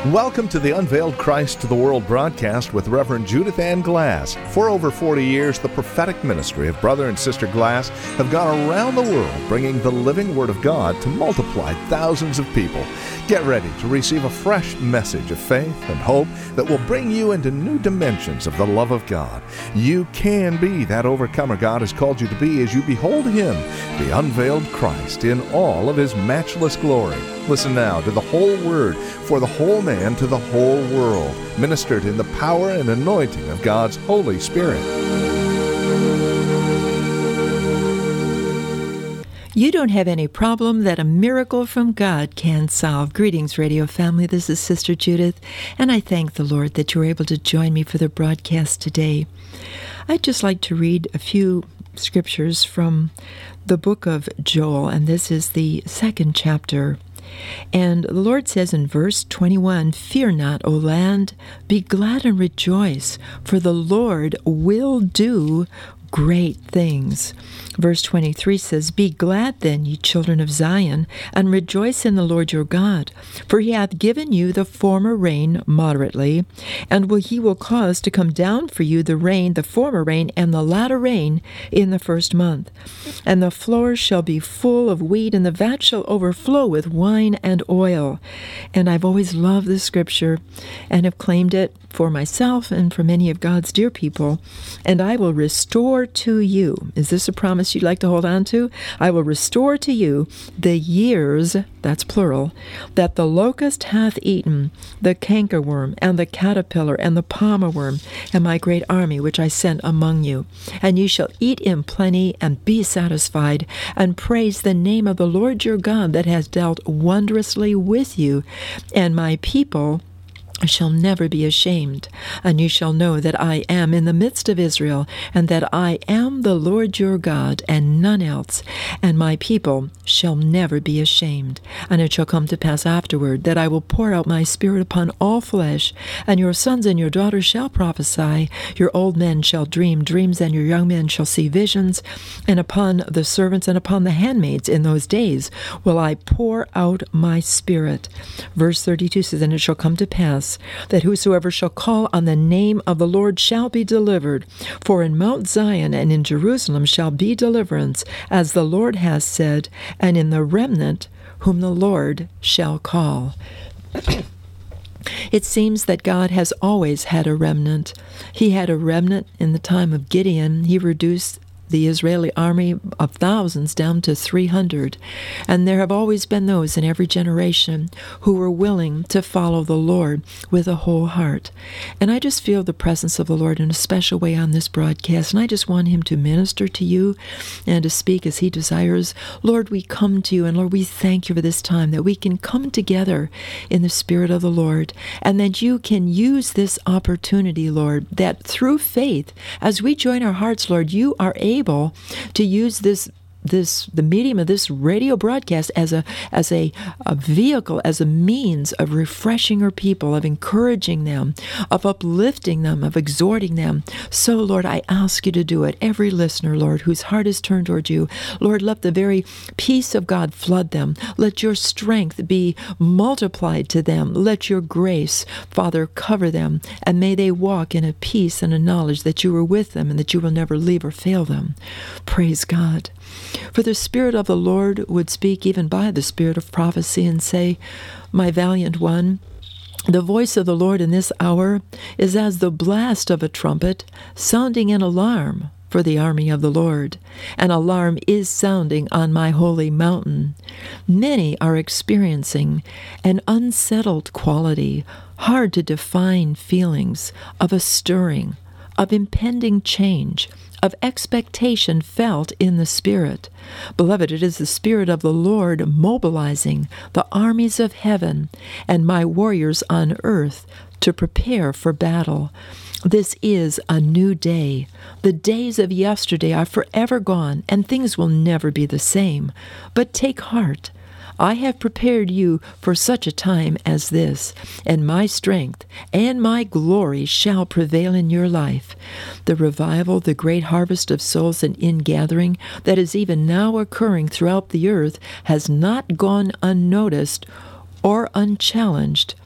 Welcome to the Unveiled Christ to the World broadcast with Reverend Judith Ann Glass. For over 40 years, the prophetic ministry of Brother and Sister Glass have gone around the world bringing the living Word of God to multiply thousands of people. Get ready to receive a fresh message of faith and hope that will bring you into new dimensions of the love of God. You can be that overcomer God has called you to be as you behold Him, the unveiled Christ, in all of His matchless glory. Listen now to the whole Word for the whole man to the whole world, ministered in the power and anointing of God's Holy Spirit. You don't have any problem that a miracle from God can solve. Greetings, radio family. This is Sister Judith, and I thank the Lord that you were able to join me for the broadcast today. I'd just like to read a few scriptures from the book of Joel, and this is the 2nd chapter. And the Lord says in verse 21, "Fear not, O land, be glad and rejoice, for the Lord will do great things." Verse 23 says, "Be glad then, ye children of Zion, and rejoice in the Lord your God, for he hath given you the former rain moderately, and he will cause to come down for you the rain, the former rain, and the latter rain in the first month. And the floors shall be full of wheat, and the vat shall overflow with wine and oil." And I've always loved this scripture and have claimed it for myself and for many of God's dear people. "And I will restore to you." Is this a promise you'd like to hold on to? "I will restore to you the years," that's plural, "that the locust hath eaten, the cankerworm, and the caterpillar, and the palmer worm, and my great army which I sent among you. And ye shall eat in plenty, and be satisfied, and praise the name of the Lord your God that has dealt wondrously with you. And my people shall never be ashamed, and you shall know that I am in the midst of Israel, and that I am the Lord your God, and none else, and my people shall never be ashamed. And it shall come to pass afterward that I will pour out my Spirit upon all flesh, and your sons and your daughters shall prophesy, your old men shall dream dreams, and your young men shall see visions, and upon the servants and upon the handmaids in those days will I pour out my Spirit." Verse 32 says, "And it shall come to pass that whosoever shall call on the name of the Lord shall be delivered. For in Mount Zion and in Jerusalem shall be deliverance, as the Lord has said, and in the remnant whom the Lord shall call." It seems that God has always had a remnant. He had a remnant in the time of Gideon. He reduced the Israeli army of thousands down to 300. And there have always been those in every generation who were willing to follow the Lord with a whole heart. And I just feel the presence of the Lord in a special way on this broadcast, and I just want Him to minister to you and to speak as He desires. Lord, we come to you, and Lord, we thank you for this time that we can come together in the Spirit of the Lord, and that you can use this opportunity, Lord, that through faith, as we join our hearts, Lord, you are able to use the medium of this radio broadcast as a vehicle, as a means of refreshing your people, of encouraging them, of uplifting them, of exhorting them. So, Lord, I ask you to do it. Every listener, Lord, whose heart is turned toward you, Lord, let the very peace of God flood them. Let your strength be multiplied to them. Let your grace, Father, cover them, and may they walk in a peace and a knowledge that you are with them and that you will never leave or fail them. Praise God. For the Spirit of the Lord would speak even by the Spirit of prophecy and say, "My valiant one, the voice of the Lord in this hour is as the blast of a trumpet, sounding an alarm for the army of the Lord. An alarm is sounding on my holy mountain. Many are experiencing an unsettled quality, hard to define feelings of a stirring, of impending change, of expectation felt in the Spirit. Beloved, it is the Spirit of the Lord mobilizing the armies of heaven and my warriors on earth to prepare for battle. This is a new day. The days of yesterday are forever gone, and things will never be the same. But take heart. I have prepared you for such a time as this, and my strength and my glory shall prevail in your life. The revival, the great harvest of souls and ingathering that is even now occurring throughout the earth has not gone unnoticed or unchallenged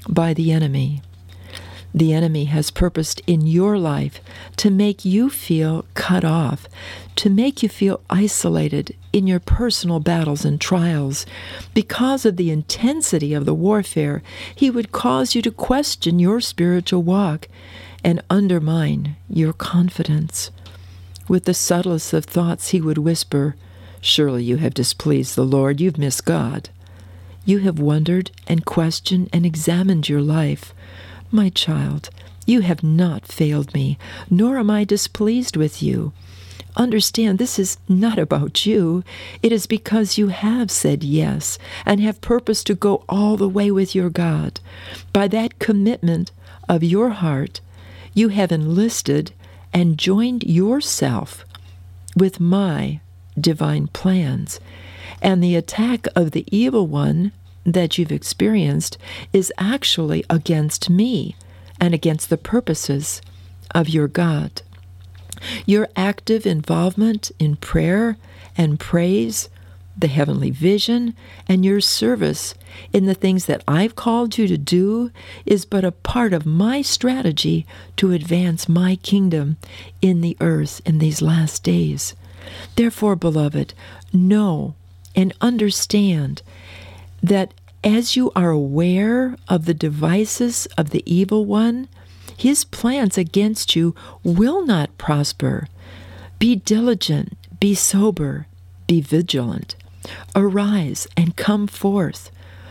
by the enemy. The enemy has purposed in your life to make you feel cut off, to make you feel isolated in your personal battles and trials. Because of the intensity of the warfare, he would cause you to question your spiritual walk and undermine your confidence. With the subtlest of thoughts, he would whisper, "Surely you have displeased the Lord, you've missed God." You have wondered and questioned and examined your life. My child, you have not failed me, nor am I displeased with you. Understand, this is not about you. It is because you have said yes and have purposed to go all the way with your God. By that commitment of your heart, you have enlisted and joined yourself with my divine plans. And the attack of the evil one that you've experienced is actually against me and against the purposes of your God. Your active involvement in prayer and praise, the heavenly vision, and your service in the things that I've called you to do is but a part of my strategy to advance my kingdom in the earth in these last days. Therefore, beloved, know and understand that as you are aware of the devices of the evil one, his plans against you will not prosper. Be diligent, be sober, be vigilant. Arise and come forth.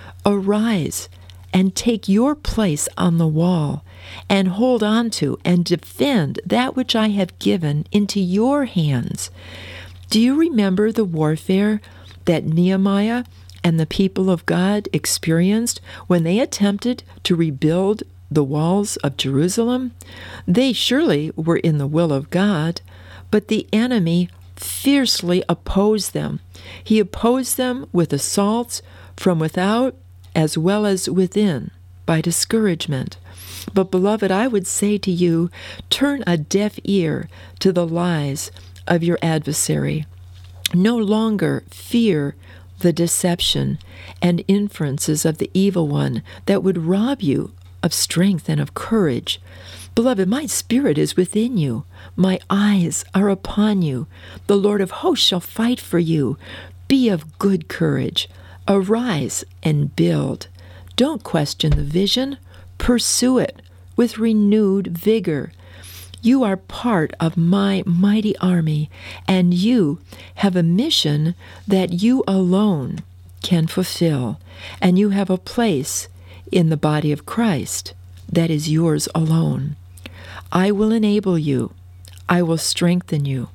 Arise and take your place on the wall and hold on to and defend that which I have given into your hands. Do you remember the warfare that Nehemiah and the people of God experienced when they attempted to rebuild the walls of Jerusalem? They surely were in the will of God, but the enemy fiercely opposed them. He opposed them with assaults from without as well as within by discouragement. But beloved, I would say to you, turn a deaf ear to the lies of your adversary. No longer fear the deception and inferences of the evil one that would rob you of strength and of courage. Beloved, my spirit is within you. My eyes are upon you. The Lord of hosts shall fight for you. Be of good courage. Arise and build. Don't question the vision. Pursue it with renewed vigor. You are part of my mighty army, and you have a mission that you alone can fulfill, and you have a place in the body of Christ that is yours alone. I will enable you. I will strengthen you.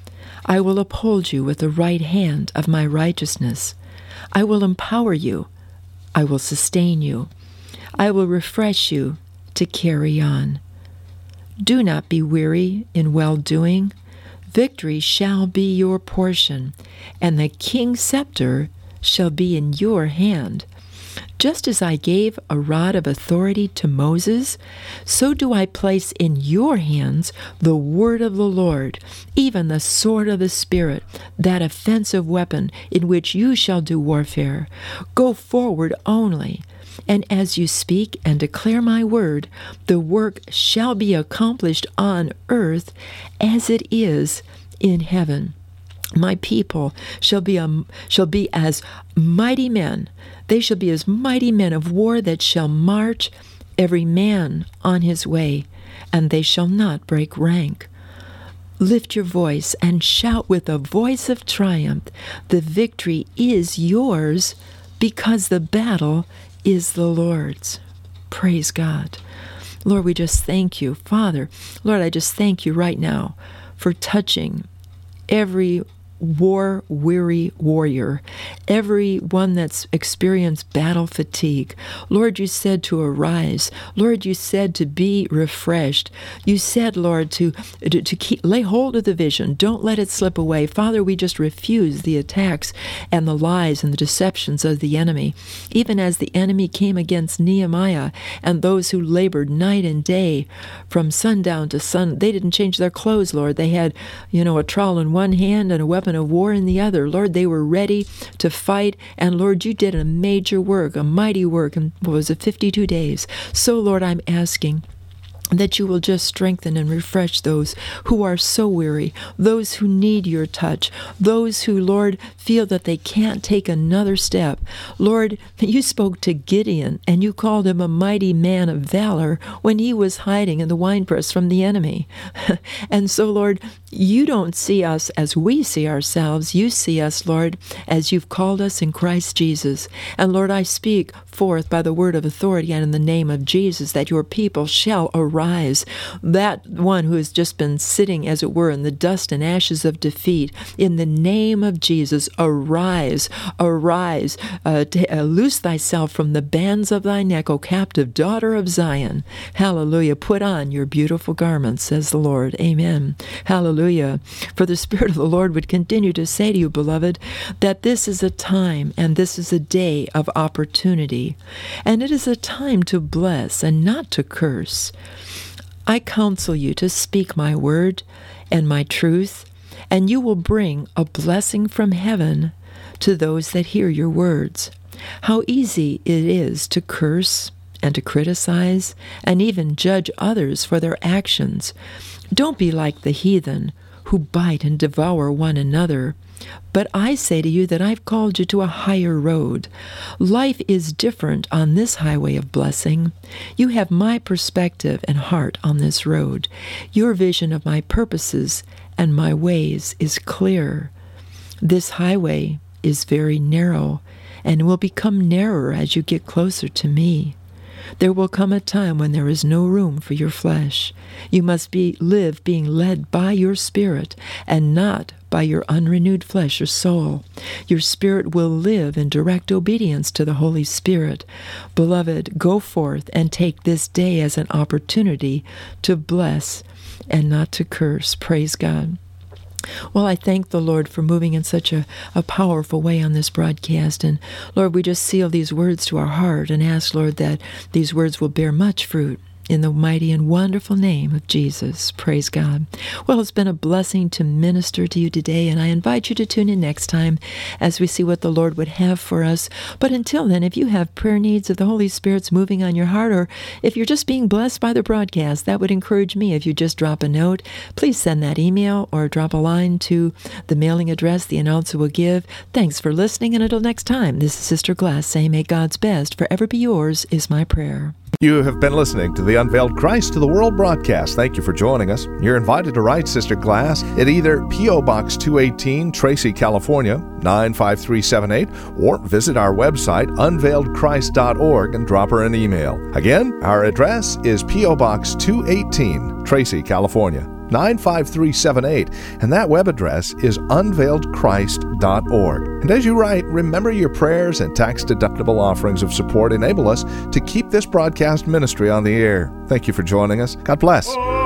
I will uphold you with the right hand of my righteousness. I will empower you. I will sustain you. I will refresh you to carry on. Do not be weary in well-doing. Victory shall be your portion, and the king's scepter shall be in your hand. Just as I gave a rod of authority to Moses, so do I place in your hands the word of the Lord, even the sword of the Spirit, that offensive weapon in which you shall do warfare. Go forward only, and as you speak and declare my word, the work shall be accomplished on earth as it is in heaven. My people shall be as mighty men. They shall be as mighty men of war that shall march every man on his way, and they shall not break rank. Lift your voice and shout with a voice of triumph. The victory is yours because the battle is the Lord's. Praise God. Lord, we just thank you. Father, Lord, I just thank you right now for touching every war-weary warrior, every one that's experienced battle fatigue. Lord, you said to arise. Lord, you said to be refreshed. You said, Lord, to lay hold of the vision. Don't let it slip away. Father, we just refuse the attacks and the lies and the deceptions of the enemy. Even as the enemy came against Nehemiah and those who labored night and day from sundown to sun, they didn't change their clothes, Lord. They had, a trowel in one hand and a weapon happen of war in the other. Lord, they were ready to fight, and Lord, you did a major work, a mighty work, in, 52 days. So, Lord, I'm asking that you will just strengthen and refresh those who are so weary, those who need your touch, those who, Lord, feel that they can't take another step. Lord, you spoke to Gideon, and you called him a mighty man of valor when he was hiding in the winepress from the enemy. And so, Lord, you don't see us as we see ourselves. You see us, Lord, as you've called us in Christ Jesus. And Lord, I speak forth by the word of authority and in the name of Jesus that your people shall arise. That one who has just been sitting, as it were, in the dust and ashes of defeat, in the name of Jesus, arise, arise, loose thyself from the bands of thy neck, O captive daughter of Zion. Hallelujah. Put on your beautiful garments, says the Lord. Amen. Hallelujah. For the Spirit of the Lord would continue to say to you, beloved, that this is a time and this is a day of opportunity. And it is a time to bless and not to curse. I counsel you to speak my word and my truth, and you will bring a blessing from heaven to those that hear your words. How easy it is to curse and to criticize and even judge others for their actions. Don't be like the heathen who bite and devour one another. But I say to you that I've called you to a higher road. Life is different on this highway of blessing. You have my perspective and heart on this road. Your vision of my purposes and my ways is clear. This highway is very narrow and will become narrower as you get closer to me. There will come a time when there is no room for your flesh. You must live being led by your spirit and not by your unrenewed flesh or soul. Your spirit will live in direct obedience to the Holy Spirit. Beloved, go forth and take this day as an opportunity to bless and not to curse. Praise God. Well, I thank the Lord for moving in such a powerful way on this broadcast. And Lord, we just seal these words to our heart and ask, Lord, that these words will bear much fruit in the mighty and wonderful name of Jesus. Praise God. Well, it's been a blessing to minister to you today, and I invite you to tune in next time as we see what the Lord would have for us. But until then, if you have prayer needs, if the Holy Spirit's moving on your heart, or if you're just being blessed by the broadcast, that would encourage me if you just drop a note. Please send that email or drop a line to the mailing address the announcer will give. Thanks for listening, and until next time, this is Sister Glass saying, may God's best forever be yours is my prayer. You have been listening to the Unveiled Christ to the World broadcast. Thank you for joining us. You're invited to write Sister Glass at either P.O. Box 218, Tracy, California, 95378, or visit our website, unveiledchrist.org, and drop her an email. Again, our address is P.O. Box 218, Tracy, California, 95378, and that web address is unveiledchrist.org. And as you write, remember your prayers and tax-deductible offerings of support enable us to keep this broadcast ministry on the air. Thank you for joining us. God bless.